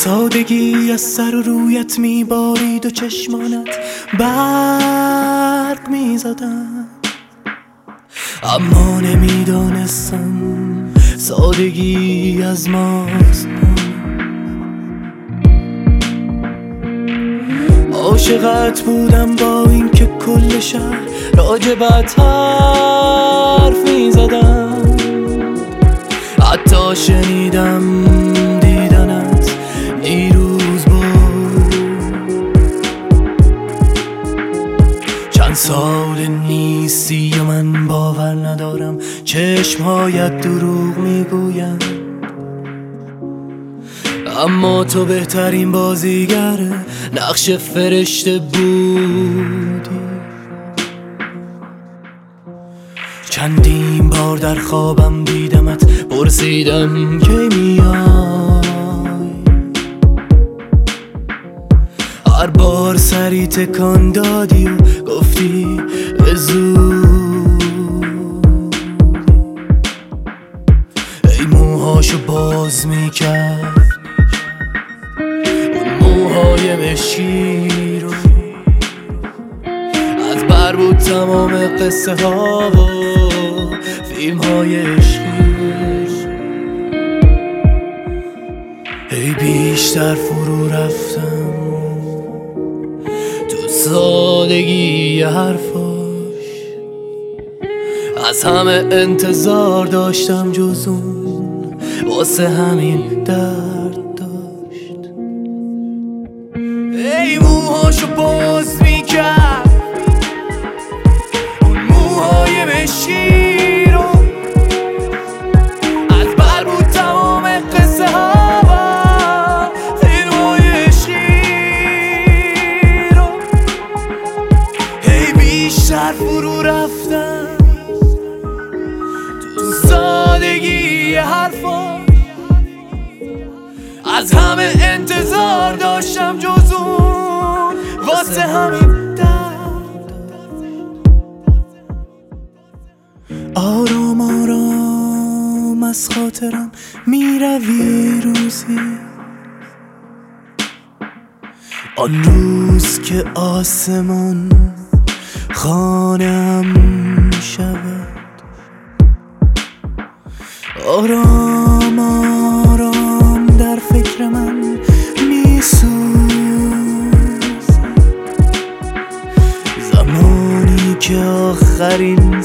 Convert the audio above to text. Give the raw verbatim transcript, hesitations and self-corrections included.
سادگی از سر و رویت میبارید و چشمانت برق میزدن، اما نمیدانستم سادگی از ماست. عاشقت بودم با این که کل شهر راجبت حرف میزدم، حتی شنیدم دیدنت دیروز بود. چند سال نیستی و من باور ندارم چشمهایت دروغ میگویم، اما تو بهترین بازیگر نقش فرشته بودی. چندین بار در خوابم دیدمت، پرسیدم کی میای، هر بار سری تکان دادی و گفتی زود. ای موهاشو باز میکرد، موهای مشکی رو از بر بود تمام قصه ها و فیلم های عشقی. ای بیشتر فرو رفتم تو سادگی حرفاش، از همه انتظار داشتم جز اون، واسه همین درد. ای موهاشو باز میکرد، اون موهای مشکی رو از بر بود تمام قصه ها و فیلمهای عشقی رو. ای بیشتر فرو رفتم تو سادگی حرفا، از همه انتظار داشتم جز اون، واسه همین درد. آرام آرام از خاطرم میروی روزی، آن روز که آسمان خانه‌ام شود. آرام آرام در فکر من میسوز، زمانی که آخرین